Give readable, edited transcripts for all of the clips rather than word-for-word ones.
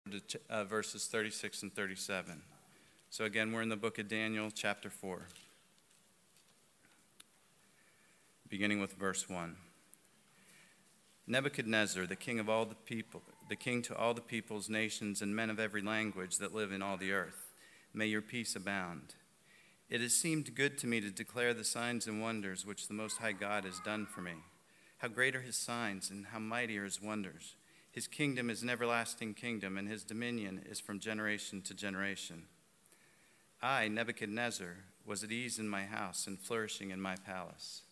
to verses 36 and 37. So again, we're in the book of Daniel, chapter 4, beginning with verse 1. Nebuchadnezzar, the king to all the peoples, nations, and men of every language that live in all the earth, may your peace abound. It has seemed good to me to declare the signs and wonders which the Most High God has done for me. How great are his signs, and how mighty are his wonders. His kingdom is an everlasting kingdom, and his dominion is from generation to generation. I, Nebuchadnezzar, was at ease in my house and flourishing in my palace.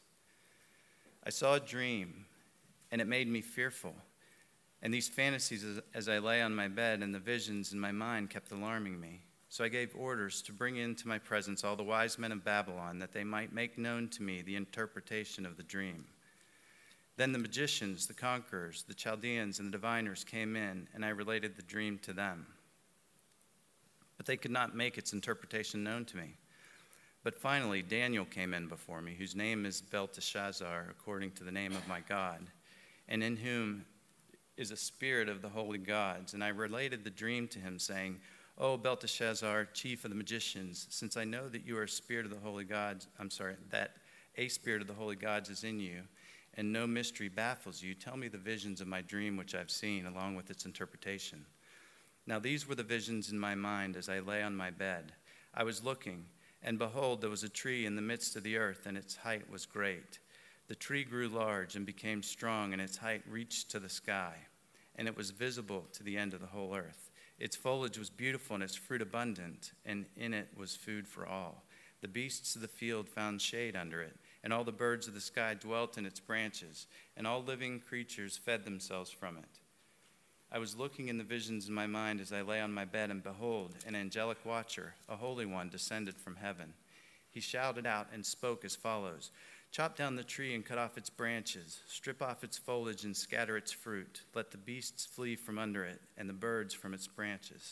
I saw a dream, and it made me fearful. And these fantasies as I lay on my bed and the visions in my mind kept alarming me. So I gave orders to bring into my presence all the wise men of Babylon, that they might make known to me the interpretation of the dream. Then the magicians, the conquerors, the Chaldeans, and the diviners came in, and I related the dream to them. But they could not make its interpretation known to me. But finally Daniel came in before me, whose name is Belteshazzar, according to the name of my God, and in whom is a spirit of the holy gods. And I related the dream to him, saying, O Belteshazzar, chief of the magicians, since I know that you are a spirit of the holy gods, that a spirit of the holy gods is in you, and no mystery baffles you, tell me the visions of my dream which I've seen, along with its interpretation. Now these were the visions in my mind as I lay on my bed. I was looking, and behold, there was a tree in the midst of the earth, and its height was great. The tree grew large and became strong, and its height reached to the sky, and it was visible to the end of the whole earth. Its foliage was beautiful, and its fruit abundant, and in it was food for all. The beasts of the field found shade under it, and all the birds of the sky dwelt in its branches, and all living creatures fed themselves from it. I was looking in the visions in my mind as I lay on my bed, and behold, an angelic watcher, a holy one, descended from heaven. He shouted out and spoke as follows: Chop down the tree and cut off its branches, strip off its foliage and scatter its fruit. Let the beasts flee from under it, and the birds from its branches.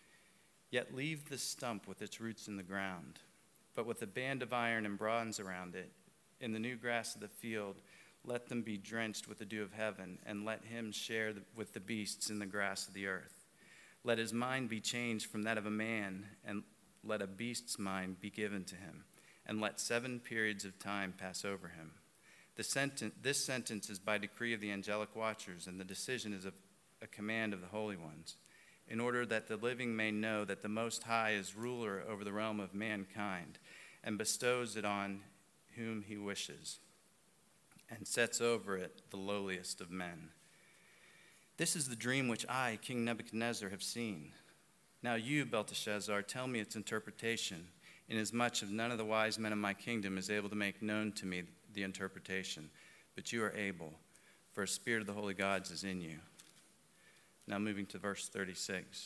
Yet leave the stump with its roots in the ground, but with a band of iron and bronze around it. In the new grass of the field, let them be drenched with the dew of heaven, and let him share with the beasts in the grass of the earth. Let his mind be changed from that of a man, and let a beast's mind be given to him, and let 7 periods of time pass over him. This sentence is by decree of the angelic watchers, and the decision is of a command of the holy ones, in order that the living may know that the Most High is ruler over the realm of mankind, and bestows it on whom he wishes, and sets over it the lowliest of men. This is the dream which I, King Nebuchadnezzar, have seen. Now you, Belteshazzar, tell me its interpretation, inasmuch as none of the wise men of my kingdom is able to make known to me the interpretation, but you are able, for a spirit of the holy gods is in you. Now moving to verse 36.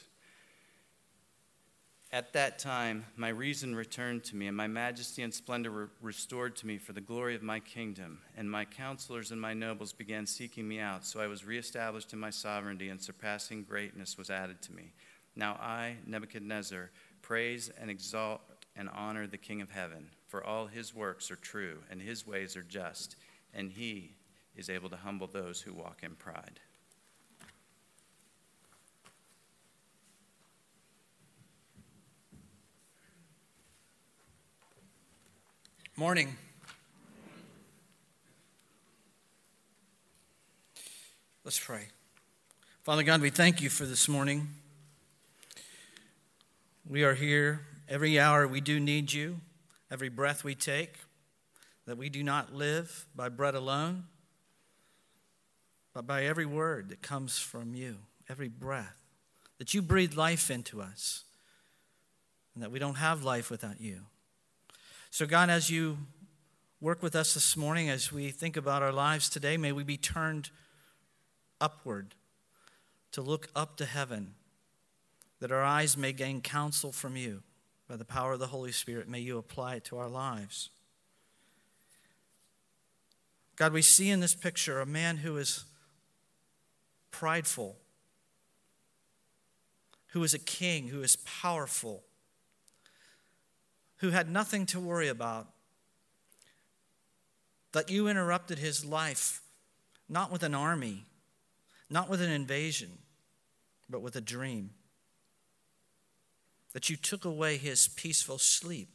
At that time, my reason returned to me, and my majesty and splendor were restored to me for the glory of my kingdom. And my counselors and my nobles began seeking me out, so I was reestablished in my sovereignty, and surpassing greatness was added to me. Now I, Nebuchadnezzar, praise and exalt and honor the King of heaven, for all his works are true, and his ways are just, and he is able to humble those who walk in pride. Morning. Let's pray. Father God, we thank you for this morning. We are here every hour. We do need you. Every breath we take, that we do not live by bread alone, but by every word that comes from you, every breath, that you breathe life into us, and that we don't have life without you. So God, as you work with us this morning, as we think about our lives today, may we be turned upward to look up to heaven, that our eyes may gain counsel from you. By the power of the Holy Spirit, may you apply it to our lives. God, we see in this picture a man who is prideful, who is a king, who is powerful, who had nothing to worry about. That you interrupted his life, not with an army, not with an invasion, but with a dream. that you took away his peaceful sleep.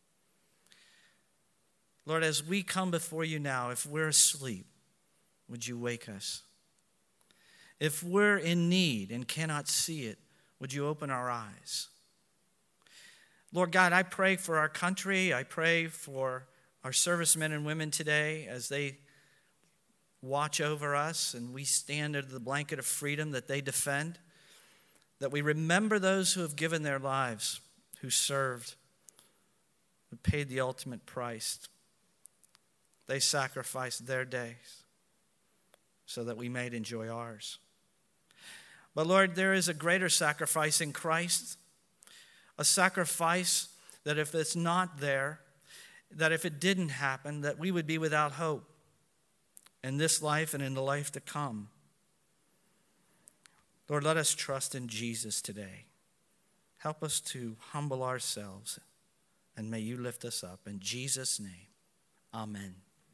Lord, as we come before you now, if we're asleep, would you wake us? If we're in need and cannot see it, would you open our eyes? Lord God, I pray for our country. I pray for our servicemen and women today as they watch over us and we stand under the blanket of freedom that they defend, that we remember those who have given their lives, who served, who paid the ultimate price. They sacrificed their days so that we might enjoy ours. But Lord, there is a greater sacrifice in Christ, a sacrifice that if it's not there, that if it didn't happen, that we would be without hope in this life and in the life to come. Lord, let us trust in Jesus today. Help us to humble ourselves, and may you lift us up. In Jesus' name, amen.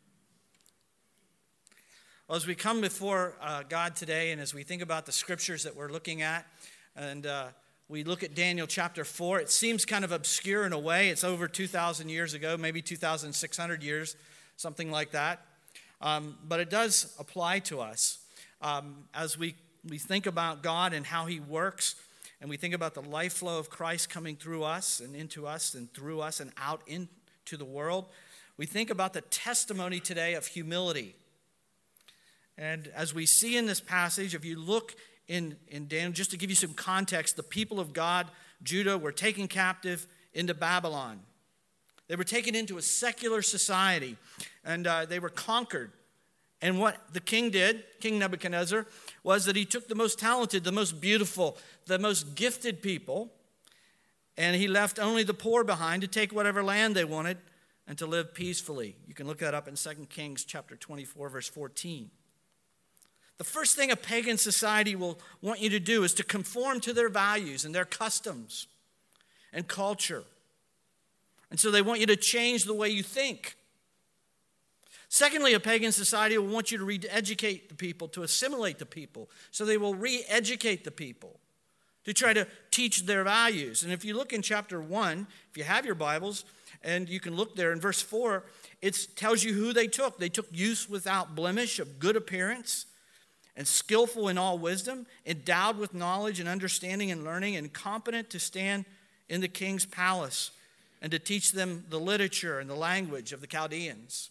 Well, as we come before God today, and as we think about the scriptures that we're looking at, and we look at Daniel chapter 4, it seems kind of obscure in a way. It's over 2,000 years ago, maybe 2,600 years, something like that. But it does apply to us. As we think about God and how he works, and we think about the life flow of Christ coming through us and into us and through us and out into the world, we think about the testimony today of humility. And as we see in this passage, if you look in Daniel, just to give you some context, the people of God, Judah, were taken captive into Babylon. They were taken into a secular society, and they were conquered. And what the king did, King Nebuchadnezzar, was that he took the most talented, the most beautiful, the most gifted people, and he left only the poor behind to take whatever land they wanted and to live peacefully. You can look that up in 2 Kings chapter 24, verse 14. The first thing a pagan society will want you to do is to conform to their values and their customs and culture. And so they want you to change the way you think. Secondly, a pagan society will want you to re-educate the people, to assimilate the people. So they will re-educate the people to try to teach their values. And if you look in chapter 1, if you have your Bibles, and you can look there in verse 4, it tells you who they took. They took youths without blemish, of good appearance, and skillful in all wisdom, endowed with knowledge and understanding and learning, and competent to stand in the king's palace and to teach them the literature and the language of the Chaldeans.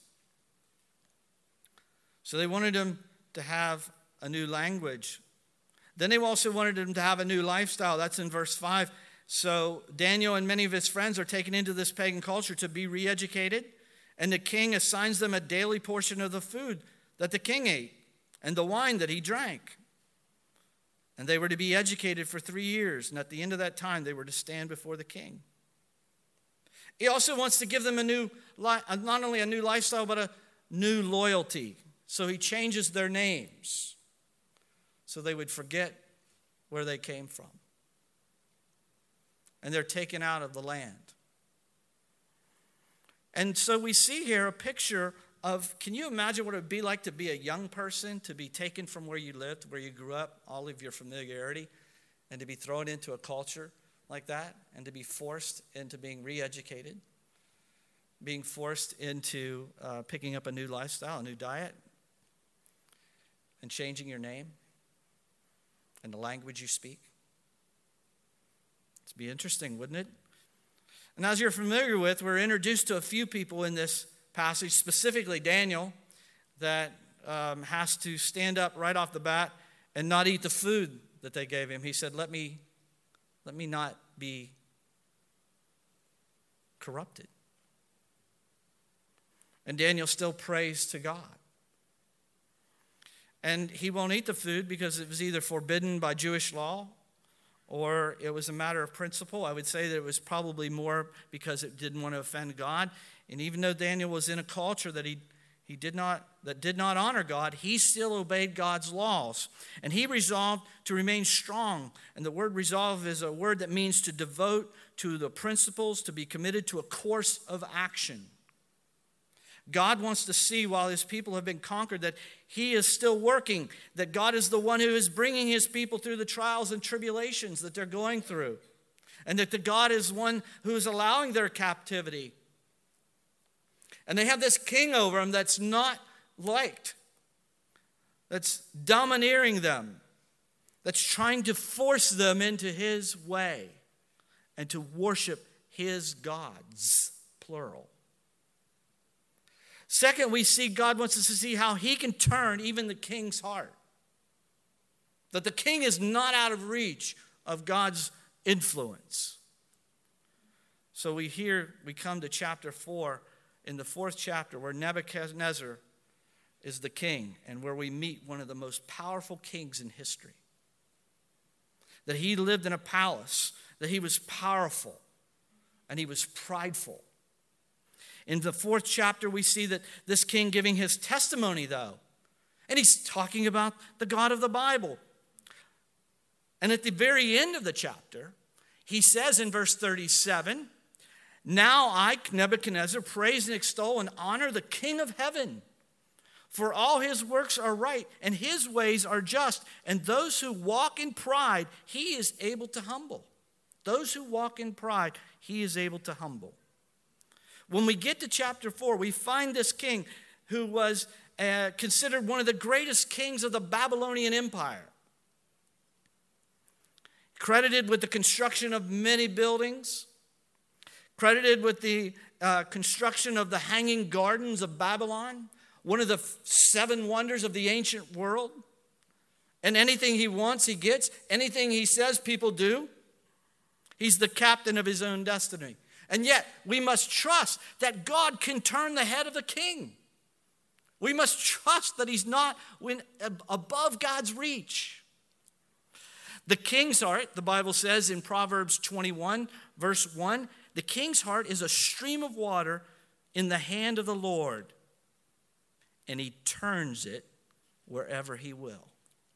So they wanted them to have a new language. Then they also wanted them to have a new lifestyle. That's in verse 5. So Daniel and many of his friends are taken into this pagan culture to be re-educated, and the king assigns them a daily portion of the food that the king ate and the wine that he drank. And they were to be educated for 3 years, and at the end of that time, they were to stand before the king. He also wants to give them not only a new lifestyle, but a new loyalty. So he changes their names so they would forget where they came from. And they're taken out of the land. And so we see here a picture of, can you imagine what it would be like to be a young person, to be taken from where you lived, where you grew up, all of your familiarity, and to be thrown into a culture like that, and to be forced into being re-educated, being forced into picking up a new lifestyle, a new diet, and changing your name and the language you speak? It'd be interesting, wouldn't it? And as you're familiar with, we're introduced to a few people in this passage, specifically Daniel, that has to stand up right off the bat and not eat the food that they gave him. He said, let me not be corrupted. And Daniel still prays to God. And he won't eat the food because it was either forbidden by Jewish law or it was a matter of principle. I would say that it was probably more because it didn't want to offend God. And even though Daniel was in a culture that did not honor God, he still obeyed God's laws. And he resolved to remain strong. And the word resolve is a word that means to devote to the principles, to be committed to a course of action. God wants to see, while his people have been conquered, that he is still working, that God is the one who is bringing his people through the trials and tribulations that they're going through. and that the God is one who is allowing their captivity. And they have this king over them that's not liked, that's domineering them, that's trying to force them into his way and to worship his gods, plural. Second, we see God wants us to see how he can turn even the king's heart. That the king is not out of reach of God's influence. So we come to chapter 4, in the 4th chapter, where Nebuchadnezzar is the king and where we meet one of the most powerful kings in history. That he lived in a palace, that he was powerful and he was prideful. In the 4th chapter, we see that this king giving his testimony, though. And he's talking about the God of the Bible. And at the very end of the chapter, he says in verse 37, "Now I, Nebuchadnezzar, praise and extol and honor the King of heaven. For all his works are right, and his ways are just. And those who walk in pride, he is able to humble." Those who walk in pride, he is able to humble. When we get to chapter 4, we find this king who was considered one of the greatest kings of the Babylonian Empire. Credited with the construction of many buildings, credited with the construction of the Hanging Gardens of Babylon, one of the 7 wonders of the ancient world. And anything he wants, he gets. Anything he says, people do. He's the captain of his own destiny. And yet, we must trust that God can turn the head of the king. We must trust that he's not above God's reach. The king's heart, the Bible says in Proverbs 21, verse 1, the king's heart is a stream of water in the hand of the Lord, and he turns it wherever he will.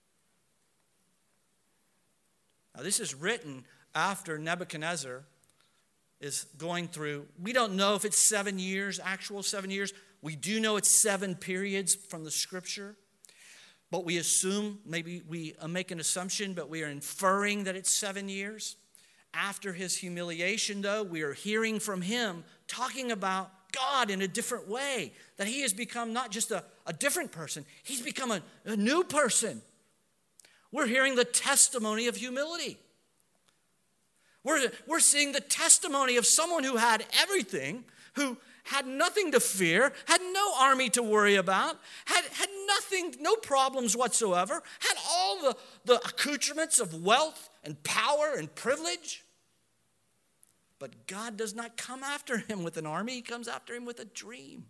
Now, this is written after Nebuchadnezzar is going through, we don't know if it's 7 years, actual 7 years. We do know it's 7 periods from the scripture. But we assume, maybe we make an assumption, but we are inferring that it's 7 years. After his humiliation, though, we are hearing from him talking about God in a different way. That he has become not just a different person, he's become a new person. We're hearing the testimony of humility. We're seeing the testimony of someone who had everything, who had nothing to fear, had no army to worry about, had nothing, no problems whatsoever, had all the accoutrements of wealth and power and privilege. But God does not come after him with an army, he comes after him with a dream.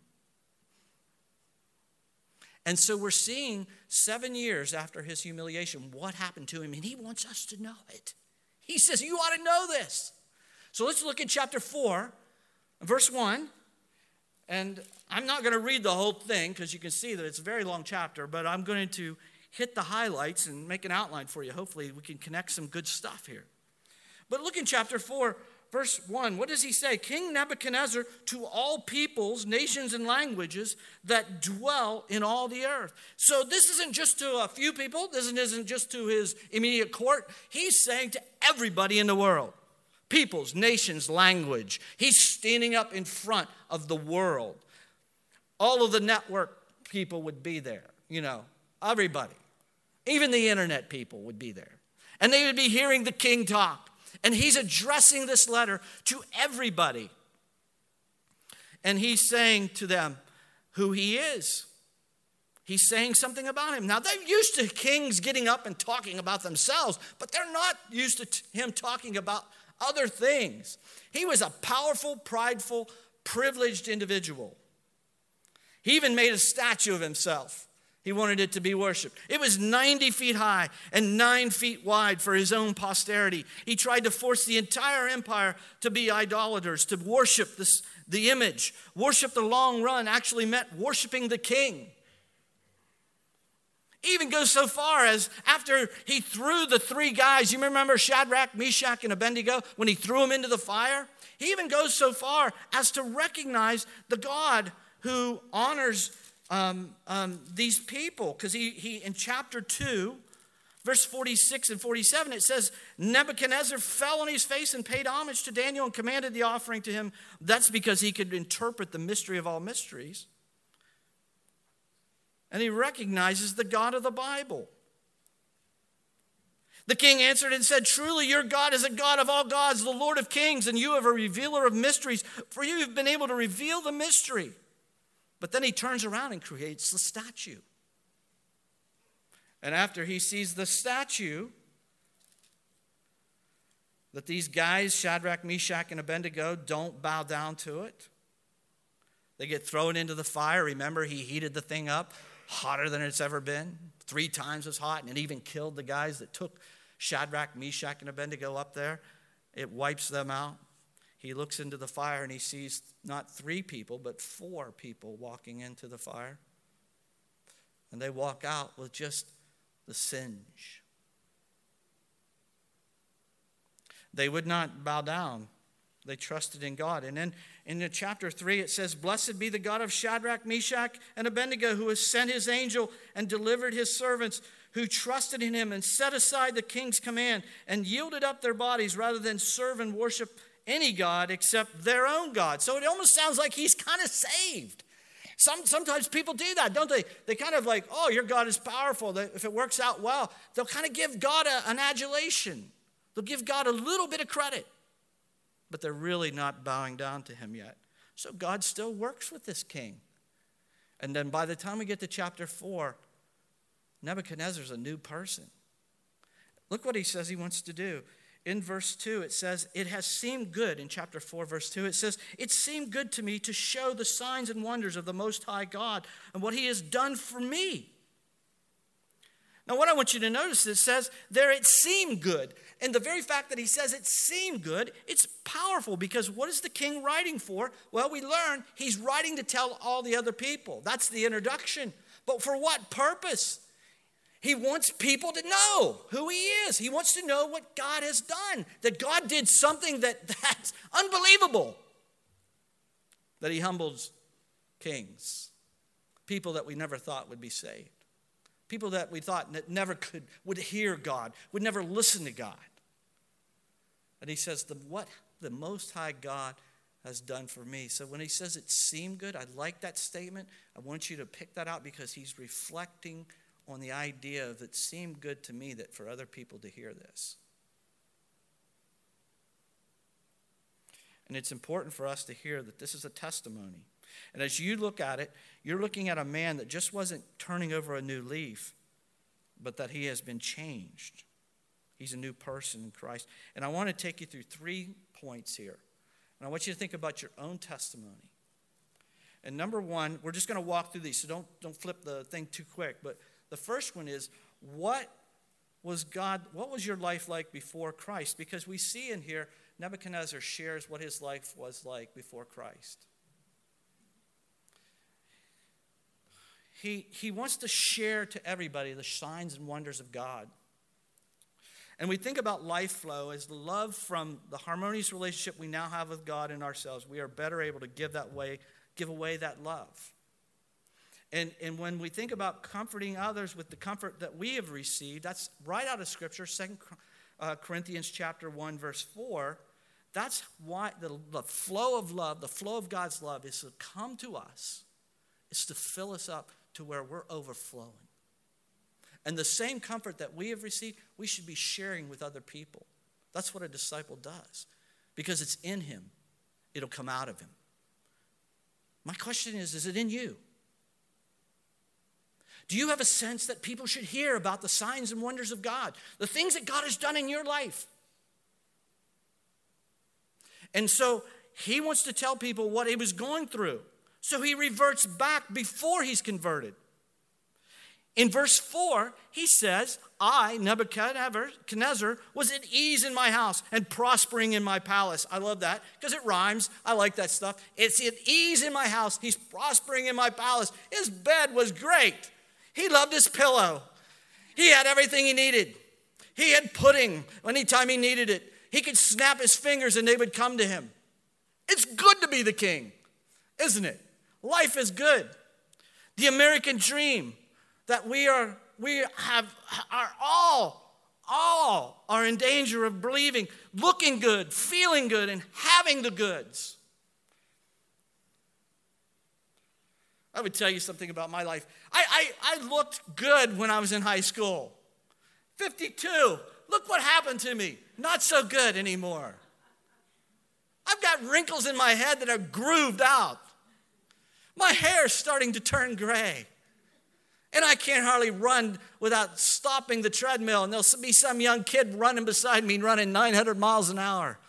And so we're seeing 7 years after his humiliation, what happened to him, and he wants us to know it. He says, you ought to know this. So let's look at chapter 4, verse 1. And I'm not going to read the whole thing because you can see that it's a very long chapter, but I'm going to hit the highlights and make an outline for you. Hopefully we can connect some good stuff here. But look in chapter 4, verse 1. What does he say? King Nebuchadnezzar, to all peoples, nations, and languages that dwell in all the earth. So this isn't just to a few people. This isn't just to his immediate court. He's saying to everybody in the world. Peoples, nations, language. He's standing up in front of the world. All of the network people would be there, everybody. Even the internet people would be there. And they would be hearing the king talk. And he's addressing this letter to everybody. And he's saying to them who he is. He's saying something about him. Now, they're used to kings getting up and talking about themselves, but they're not used to him talking about other things. He was a powerful, prideful, privileged individual. He even made a statue of himself. He wanted it to be worshiped. It was 90 feet high and 9 feet wide for his own posterity. He tried to force the entire empire to be idolaters, to worship the image. Worship the long run actually meant worshiping the king. Even goes so far as after he threw the 3 guys, you remember Shadrach, Meshach, and Abednego, when he threw them into the fire? He even goes so far as to recognize the God who honors these people. Because he in chapter 2, Verse 46 and 47, it says, Nebuchadnezzar fell on his face and paid homage to Daniel and commanded the offering to him. That's because he could interpret the mystery of all mysteries. And he recognizes the God of the Bible. The king answered and said, truly your God is a God of all gods, the Lord of kings, and you are a revealer of mysteries, for you have been able to reveal the mystery. But then he turns around and creates the statue. And after he sees the statue, that these guys, Shadrach, Meshach, and Abednego, don't bow down to it. They get thrown into the fire. Remember, he heated the thing up hotter than it's ever been, 3 times as hot, and it even killed the guys that took Shadrach, Meshach, and Abednego up there. It wipes them out. He looks into the fire and he sees not 3 people, but 4 people walking into the fire. And they walk out with just the singe. They would not bow down. They trusted in God. And then in the chapter 3, it says, blessed be the God of Shadrach, Meshach, and Abednego, who has sent his angel and delivered his servants who trusted in him and set aside the king's command and yielded up their bodies rather than serve and worship any god except their own God. So it almost sounds like he's kind of saved. Sometimes people do that, don't they? They kind of like, oh, your God is powerful. If it works out well, they'll kind of give God an adulation. They'll give God a little bit of credit. But they're really not bowing down to him yet. So God still works with this king. And then by the time we get to chapter 4, Nebuchadnezzar's a new person. Look what he says he wants to do. In verse 2, it says, it has seemed good. In chapter 4, verse 2, it says, it seemed good to me to show the signs and wonders of the Most High God and what he has done for me. Now, what I want you to notice, it says there it seemed good. And the very fact that he says it seemed good, it's powerful because what is the king writing for? Well, we learn he's writing to tell all the other people. That's the introduction. But for what purpose? He wants people to know who he is. He wants to know what God has done, that God did something that's unbelievable, that he humbles kings, people that we never thought would be saved, people that we thought that never would hear God, would never listen to God. And he says, what the Most High God has done for me. So when he says it seemed good, I like that statement. I want you to pick that out because he's reflecting on the idea of it seemed good to me that for other people to hear this. And it's important for us to hear that this is a testimony. And as you look at it, you're looking at a man that just wasn't turning over a new leaf, but that he has been changed. He's a new person in Christ. And I want to take you through 3 points here. And I want you to think about your own testimony. And number 1, we're just going to walk through these, so don't flip the thing too quick. But the first one is, what was your life like before Christ? Because we see in here, Nebuchadnezzar shares what his life was like before Christ. He wants to share to everybody the signs and wonders of God. And we think about life flow as the love from the harmonious relationship we now have with God and ourselves. We are better able to give away that love. And when we think about comforting others with the comfort that we have received, that's right out of Scripture, 2 Corinthians chapter 1, verse 4. That's why the flow of love, the flow of God's love is to come to us. It's to fill us up to where we're overflowing. And the same comfort that we have received, we should be sharing with other people. That's what a disciple does. Because it's in him. It'll come out of him. My question is it in you? Do you have a sense that people should hear about the signs and wonders of God? The things that God has done in your life? And so he wants to tell people what he was going through. So he reverts back before he's converted. In verse 4, he says, I, Nebuchadnezzar, was at ease in my house and prospering in my palace. I love that because it rhymes. I like that stuff. It's at ease in my house. He's prospering in my palace. His bed was great. He loved his pillow. He had everything he needed. He had pudding anytime he needed it. He could snap his fingers and they would come to him. It's good to be the king, isn't it? Life is good. The American dream that we are all are in danger of believing, looking good, feeling good, and having the goods. I would tell you something about my life. I looked good when I was in high school. 52. Look what happened to me. Not so good anymore. I've got wrinkles in my head that are grooved out. My hair's starting to turn gray. And I can't hardly run without stopping the treadmill. And there'll be some young kid running beside me, running 900 miles an hour.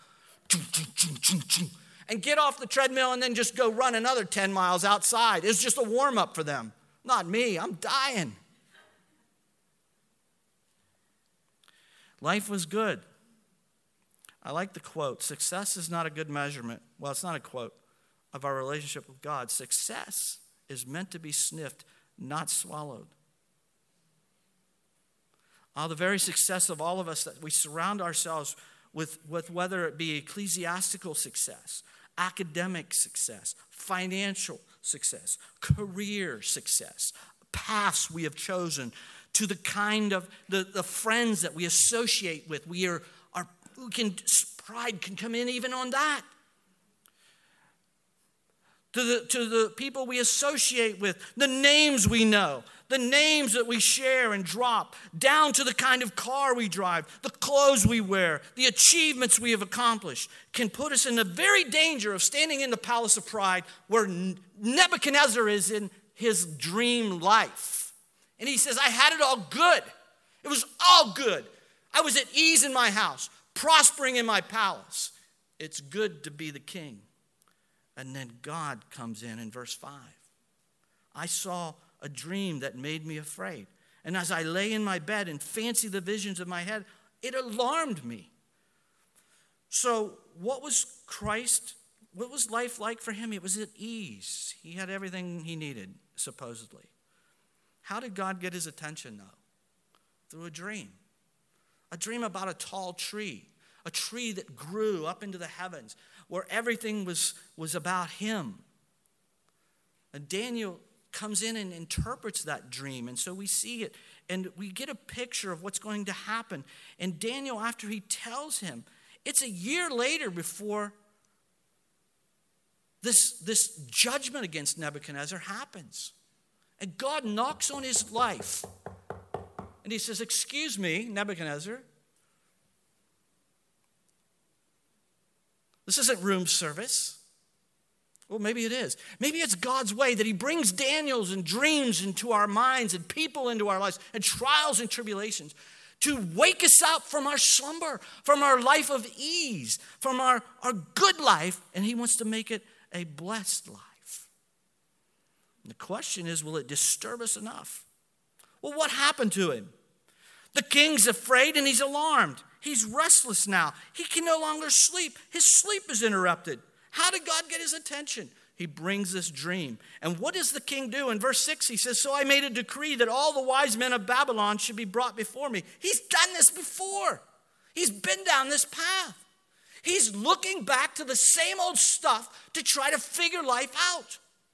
And get off the treadmill and then just go run another 10 miles outside. It's just a warm-up for them. Not me. I'm dying. Life was good. I like the quote. Success is not a good measurement. Well, it's not a quote of our relationship with God. Success is meant to be sniffed, not swallowed. The very success of all of us, that we surround ourselves with whether it be ecclesiastical success, academic success, financial success, career success, paths we have chosen, to the kind of the friends that we associate with. Pride can come in even on that. To the people we associate with, the names we know, the names that we share and drop, down to the kind of car we drive, the clothes we wear, the achievements we have accomplished, can put us in the very danger of standing in the palace of pride where Nebuchadnezzar is in his dream life. And he says, I had it all good. It was all good. I was at ease in my house, prospering in my palace. It's good to be the king. And then God comes in verse 5. I saw a dream that made me afraid. And as I lay in my bed and fancied the visions of my head, it alarmed me. So what was life like for him? It was at ease. He had everything he needed, supposedly. How did God get his attention, though? Through a dream. A dream about a tall tree. A tree that grew up into the heavens, where everything was about him. And Daniel comes in and interprets that dream. And so we see it, and we get a picture of what's going to happen. And Daniel, after he tells him, it's a year later before this judgment against Nebuchadnezzar happens. And God knocks on his life. And he says, excuse me, Nebuchadnezzar. This isn't room service. Well, maybe it is. Maybe it's God's way that he brings Daniels and dreams into our minds and people into our lives and trials and tribulations to wake us up from our slumber, from our life of ease, from our good life, and he wants to make it a blessed life. And the question is, will it disturb us enough? Well, what happened to him? The king's afraid and he's alarmed. He's restless now. He can no longer sleep. His sleep is interrupted. How did God get his attention? He brings this dream. And what does the king do? In verse 6, he says, so I made a decree that all the wise men of Babylon should be brought before me. He's done this before. He's been down this path. He's looking back to the same old stuff to try to figure life out.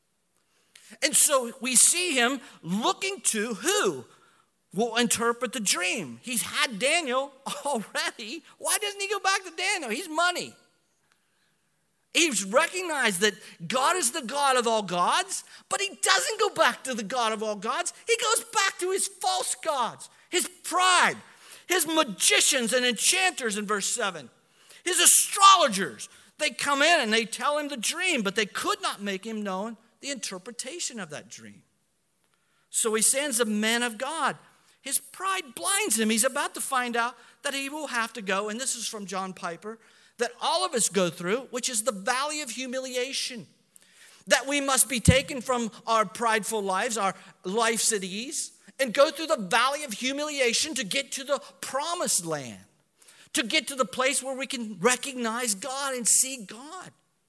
And so we see him looking to who will interpret the dream. He's had Daniel already. Why doesn't he go back to Daniel? He's money. He's recognized that God is the God of all gods, but he doesn't go back to the God of all gods. He goes back to his false gods, his pride, his magicians and enchanters in verse 7, his astrologers. They come in and they tell him the dream, but they could not make him know the interpretation of that dream. So he sends a man of God. His pride blinds him. He's about to find out that he will have to go, and this is from John Piper, that all of us go through, which is the valley of humiliation. That we must be taken from our prideful lives, our lives at ease, and go through the valley of humiliation to get to the promised land, to get to the place where we can recognize God and see God.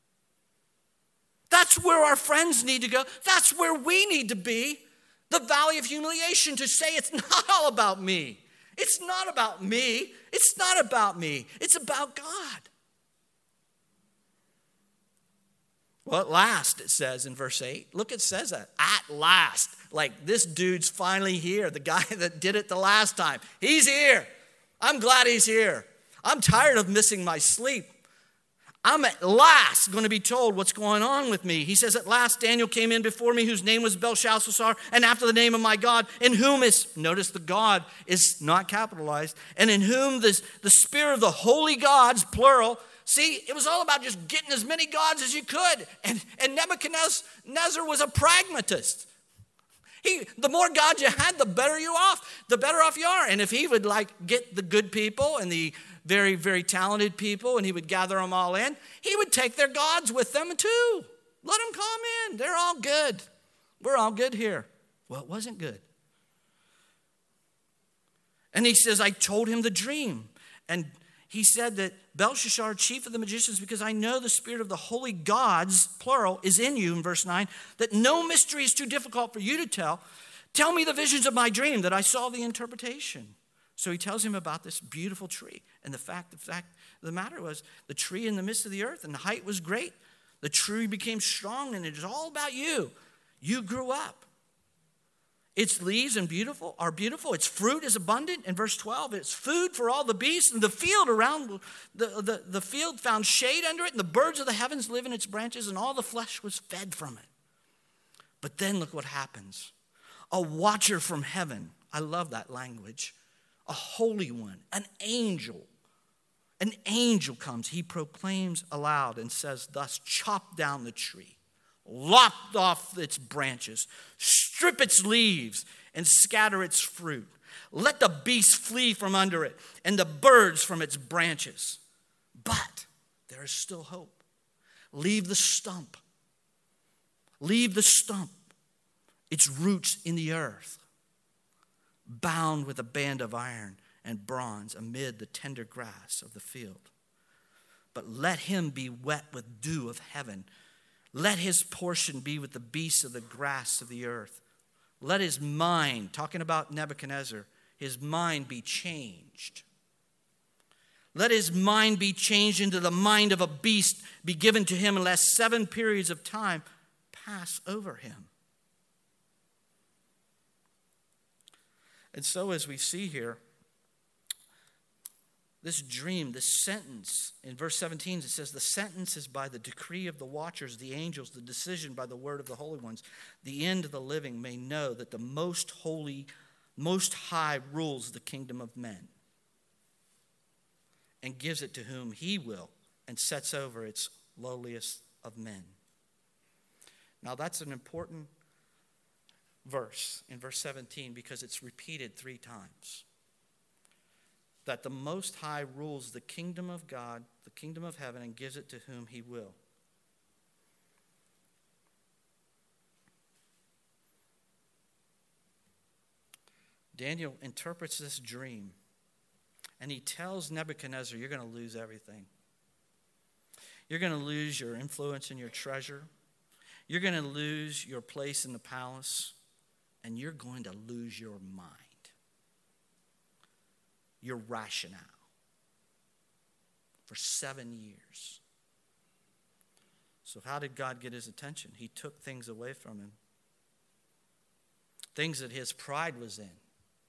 That's where our friends need to go. That's where we need to be. The valley of humiliation, to say it's not all about me. It's not about me. It's not about me. It's about God. Well, at last, it says in verse 8. Look, it says that. At last. Like, this dude's finally here. The guy that did it the last time. He's here. I'm glad he's here. I'm tired of missing my sleep. I'm at last going to be told what's going on with me. He says, at last Daniel came in before me, whose name was Belshazzar, and after the name of my God, in whom is, notice the God is not capitalized, and in whom the spirit of the holy gods, plural. See, it was all about just getting as many gods as you could. And Nebuchadnezzar was a pragmatist. The more gods you had, the better off you are. And if he would get the good people and the very, very talented people, and he would gather them all in, he would take their gods with them too. Let them come in. They're all good. We're all good here. Well, it wasn't good. And he says, I told him the dream. And he said that Belshazzar, chief of the magicians, because I know the spirit of the holy gods, plural, is in you, in verse 9, that no mystery is too difficult for you to tell. Tell me the visions of my dream, that I saw the interpretation. So he tells him about this beautiful tree. And the fact of the matter was, the tree in the midst of the earth, and the height was great. The tree became strong, and it is all about you. You grew up. Its leaves are beautiful. Its fruit is abundant. In verse 12, it's food for all the beasts. And the field around the field found shade under it. And the birds of the heavens live in its branches. And all the flesh was fed from it. But then look what happens. A watcher from heaven. I love that language. A holy one. An angel comes. He proclaims aloud and says, thus, chop down the tree. Lop off its branches, strip its leaves, and scatter its fruit. Let the beasts flee from under it, and the birds from its branches. But there is still hope. Leave the stump. Leave the stump, its roots in the earth, bound with a band of iron and bronze amid the tender grass of the field. But let him be wet with dew of heaven. Let his portion be with the beasts of the grass of the earth. Let his mind, talking about Nebuchadnezzar, his mind be changed. Let his mind be changed into the mind of a beast, be given to him, unless 7 periods of time pass over him. And so as we see here, this dream, this sentence, in verse 17, it says, the sentence is by the decree of the watchers, the angels, the decision by the word of the holy ones. The end of the living may know that the most holy, most high rules the kingdom of men and gives it to whom he will and sets over its lowliest of men. Now that's an important verse in verse 17 because it's repeated 3 times. That the Most High rules the kingdom of God, the kingdom of heaven, and gives it to whom he will. Daniel interprets this dream, and he tells Nebuchadnezzar, you're going to lose everything. You're going to lose your influence and your treasure. You're going to lose your place in the palace, and you're going to lose your mind. Your rationale for 7 years. So how did God get his attention? He took things away from him. Things that his pride was in.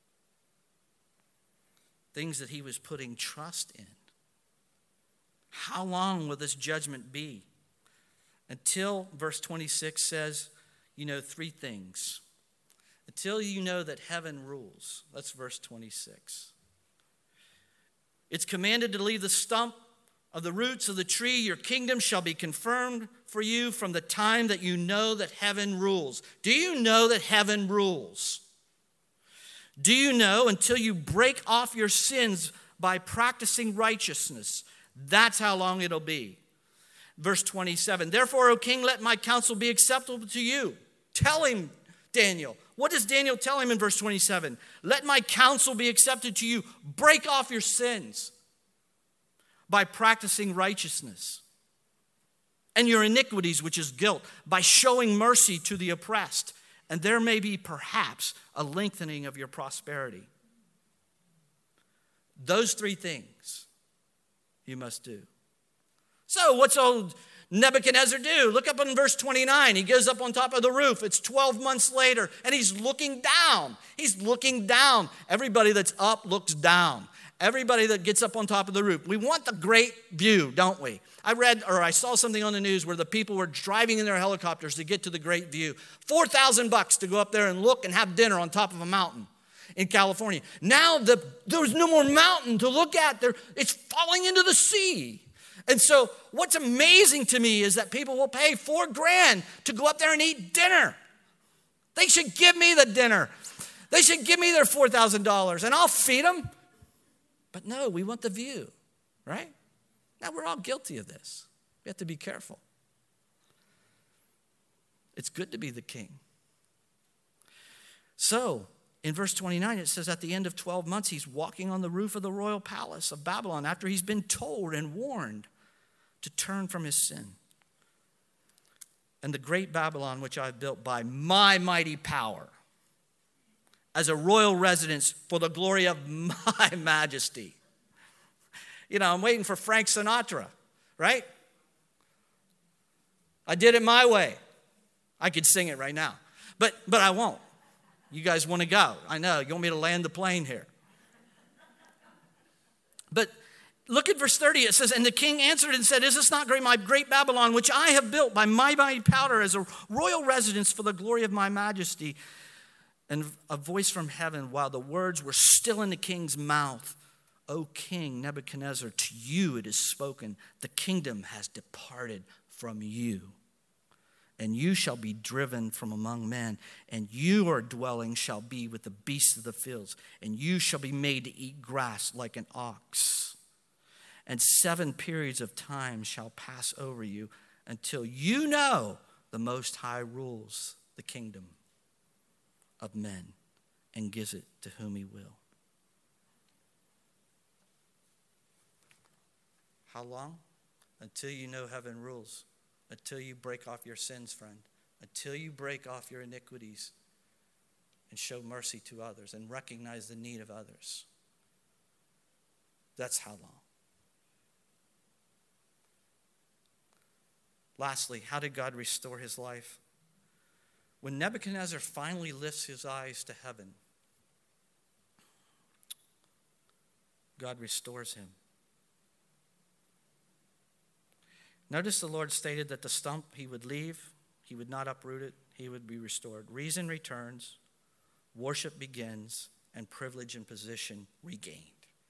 Things that he was putting trust in. How long will this judgment be? Until, verse 26 says, 3 things. Until you know that heaven rules. That's verse 26. It's commanded to leave the stump of the roots of the tree. Your kingdom shall be confirmed for you from the time that you know that heaven rules. Do you know that heaven rules? Do you know until you break off your sins by practicing righteousness? That's how long it'll be. Verse 27, therefore, O king, let my counsel be acceptable to you. Tell him, Daniel. What does Daniel tell him in verse 27? Let my counsel be accepted to you. Break off your sins by practicing righteousness. And your iniquities, which is guilt, by showing mercy to the oppressed. And there may be perhaps a lengthening of your prosperity. Those 3 things you must do. So what's old Nebuchadnezzar do? Look up in verse 29. He goes up on top of the roof. It's 12 months later, and he's looking down. He's looking down. Everybody that's up looks down. Everybody that gets up on top of the roof. We want the great view, don't we? I saw something on the news where the people were driving in their helicopters to get to the great view. $4,000 to go up there and look and have dinner on top of a mountain in California. Now there's no more mountain to look at. It's falling into the sea. And so what's amazing to me is that people will pay $4,000 to go up there and eat dinner. They should give me the dinner. They should give me their $4,000 and I'll feed them. But no, we want the view, right? Now we're all guilty of this. We have to be careful. It's good to be the king. So, in verse 29, it says at the end of 12 months, he's walking on the roof of the royal palace of Babylon after he's been told and warned to turn from his sin. And the great Babylon, which I've built by my mighty power, as a royal residence for the glory of my majesty. You know, I'm waiting for Frank Sinatra, right? I did it my way. I could sing it right now, but I won't. You guys want to go. I know, you want me to land the plane here. But look at verse 30. It says, and the king answered and said, is this not great, my great Babylon, which I have built by my mighty power as a royal residence for the glory of my majesty? And a voice from heaven, while the words were still in the king's mouth, O King Nebuchadnezzar, to you it is spoken, the kingdom has departed from you, and you shall be driven from among men, and your dwelling shall be with the beasts of the fields, and you shall be made to eat grass like an ox. And 7 periods of time shall pass over you until you know the Most High rules the kingdom of men and gives it to whom he will. How long? Until you know heaven rules. Until you break off your sins, friend. Until you break off your iniquities and show mercy to others and recognize the need of others. That's how long. Lastly, how did God restore his life? When Nebuchadnezzar finally lifts his eyes to heaven, God restores him. Notice the Lord stated that the stump he would leave, he would not uproot it, he would be restored. Reason returns, worship begins, and privilege and position regained.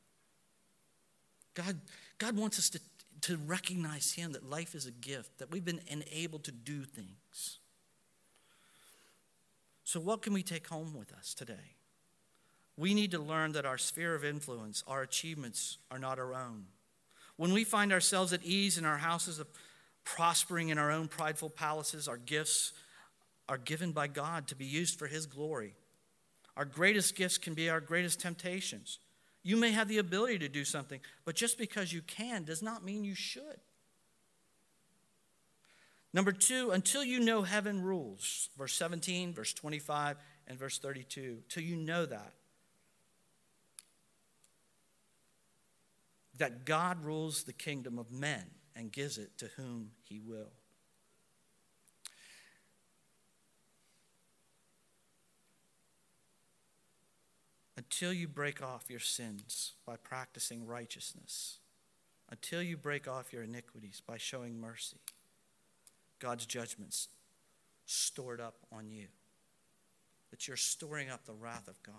God wants us to recognize him, that life is a gift, that we've been enabled to do things. So what can we take home with us today? We need to learn that our sphere of influence, our achievements are not our own. When we find ourselves at ease in our houses, of prospering in our own prideful palaces, our gifts are given by God to be used for his glory. Our greatest gifts can be our greatest temptations. You may have the ability to do something, but just because you can does not mean you should. Number 2, until you know heaven rules. Verse 17, verse 25, and verse 32. Till you know that God rules the kingdom of men and gives it to whom he will. Until you break off your sins by practicing righteousness, until you break off your iniquities by showing mercy, God's judgment's stored up on you. That you're storing up the wrath of God.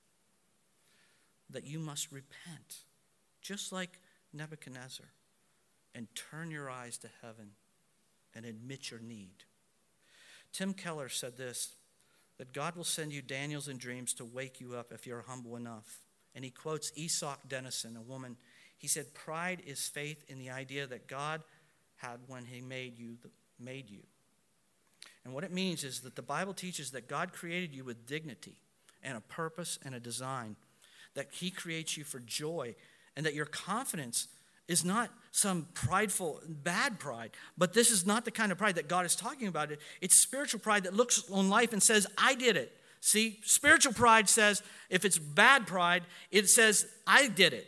That you must repent, just like Nebuchadnezzar, and turn your eyes to heaven and admit your need. Tim Keller said this, that God will send you Daniels and dreams to wake you up if you're humble enough. And he quotes Isak Dinesen, a woman. He said, pride is faith in the idea that God had when he made you. And what it means is that the Bible teaches that God created you with dignity and a purpose and a design, that he creates you for joy, and that your confidence is not some prideful, bad pride, but this is not the kind of pride that God is talking about. It's spiritual pride that looks on life and says, I did it. See, spiritual pride says, if it's bad pride, it says, I did it.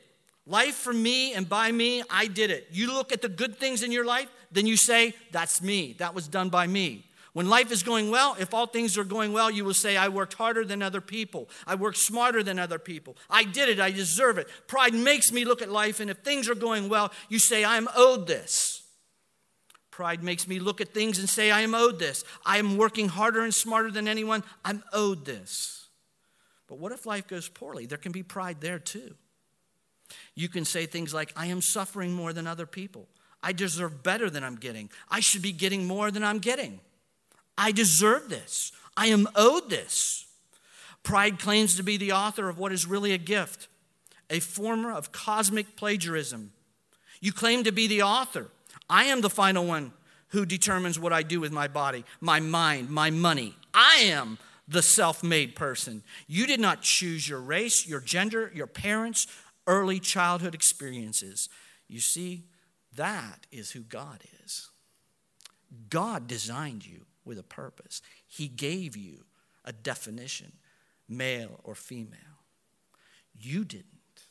Life for me and by me, I did it. You look at the good things in your life, then you say, that's me. That was done by me. When life is going well, if all things are going well, you will say, I worked harder than other people. I worked smarter than other people. I did it. I deserve it. Pride makes me look at life, and if things are going well, you say, I am owed this. Pride makes me look at things and say, I am owed this. I am working harder and smarter than anyone. I'm owed this. But what if life goes poorly? There can be pride there too. You can say things like, I am suffering more than other people. I deserve better than I'm getting. I should be getting more than I'm getting. I deserve this. I am owed this. Pride claims to be the author of what is really a gift, a form of cosmic plagiarism. You claim to be the author. I am the final one who determines what I do with my body, my mind, my money. I am the self-made person. You did not choose your race, your gender, your parents, early childhood experiences. You see, that is who God is. God designed you with a purpose. He gave you a definition, male or female. You didn't.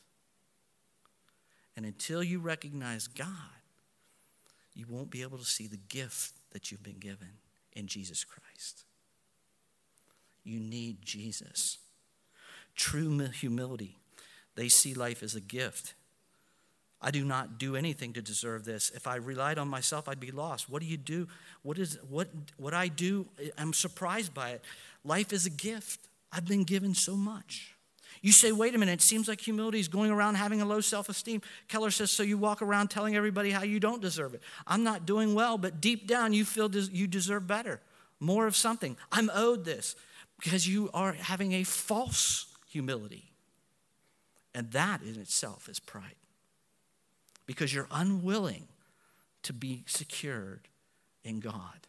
And until you recognize God, you won't be able to see the gift that you've been given in Jesus Christ. You need Jesus. True humility. They see life as a gift. I do not do anything to deserve this. If I relied on myself, I'd be lost. What do you do? What I do, I'm surprised by it. Life is a gift. I've been given so much. You say, wait a minute, it seems like humility is going around having a low self-esteem. Keller says, so you walk around telling everybody how you don't deserve it. I'm not doing well, but deep down you feel you deserve better, more of something. I'm owed this because you are having a false humility. And that in itself is pride. Because you're unwilling to be secured in God.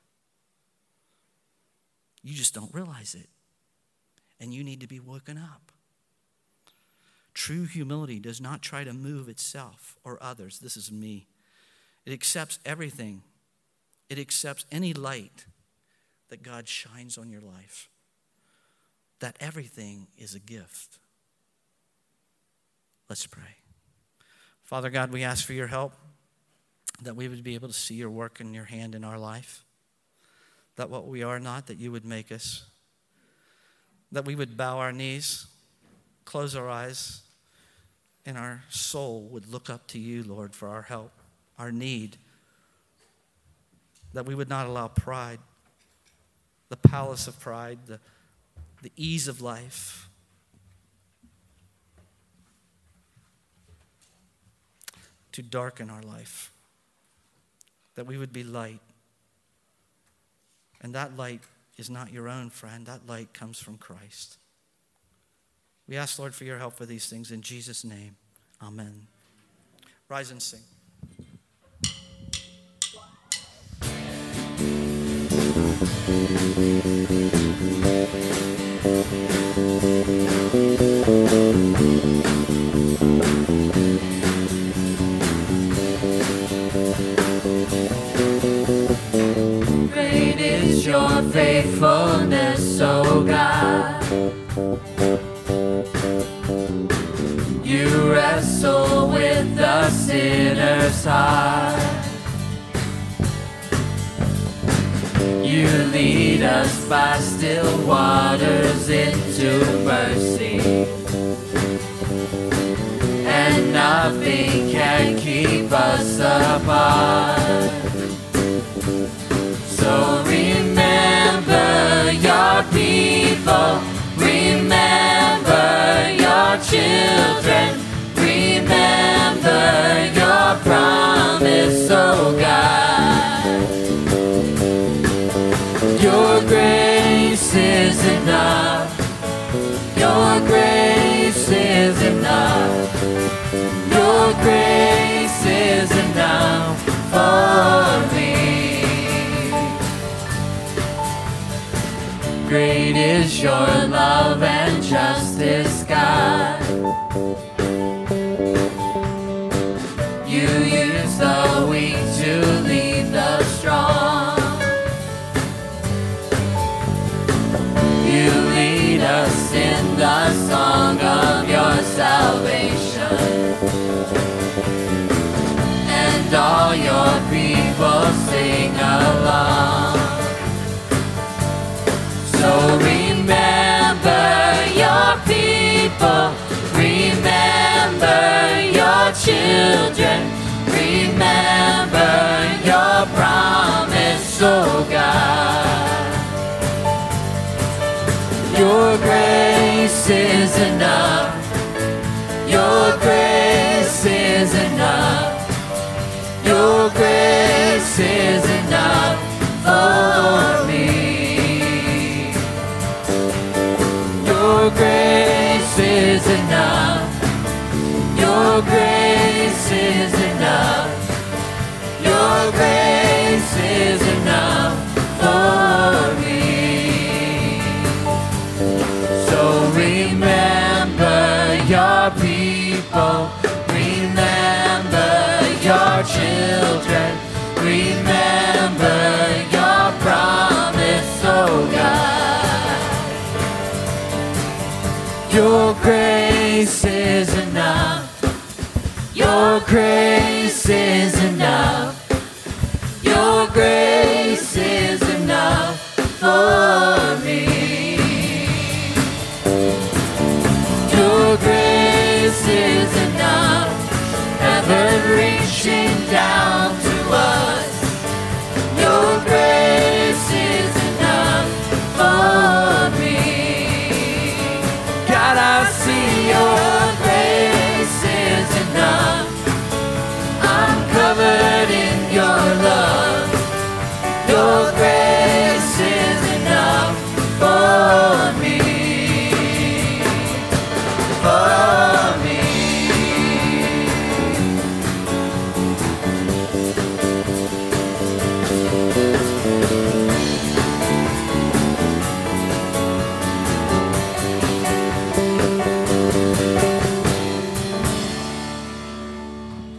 You just don't realize it. And you need to be woken up. True humility does not try to move itself or others. This is me. It accepts everything. It accepts any light that God shines on your life. That everything is a gift. Let's pray. Father God, we ask for your help, that we would be able to see your work and your hand in our life, that what we are not, that you would make us, that we would bow our knees, close our eyes, and our soul would look up to you, Lord, for our help, our need, that we would not allow pride, the palace of pride, the ease of life, to darken our life, that we would be light. And that light is not your own, friend. That light comes from Christ. We ask, Lord, for your help with these things. In Jesus' name, amen. Rise and sing. Great is your faithfulness, O God. You wrestle with the sinner's heart. You lead us by still waters into mercy, and nothing can keep us apart. So remember your people, remember your children, remember your promise, oh God. Your grace is enough, your grace is enough, your grace is enough for me. Great is your love and justice, God. You use the weak to lead the strong. You lead us in the song of your salvation. all your people sing along. So remember your people, remember your children, remember your promise, oh God. Your grace is enough. Your grace is enough. Your grace is enough for me. Your grace is enough. Your grace is enough.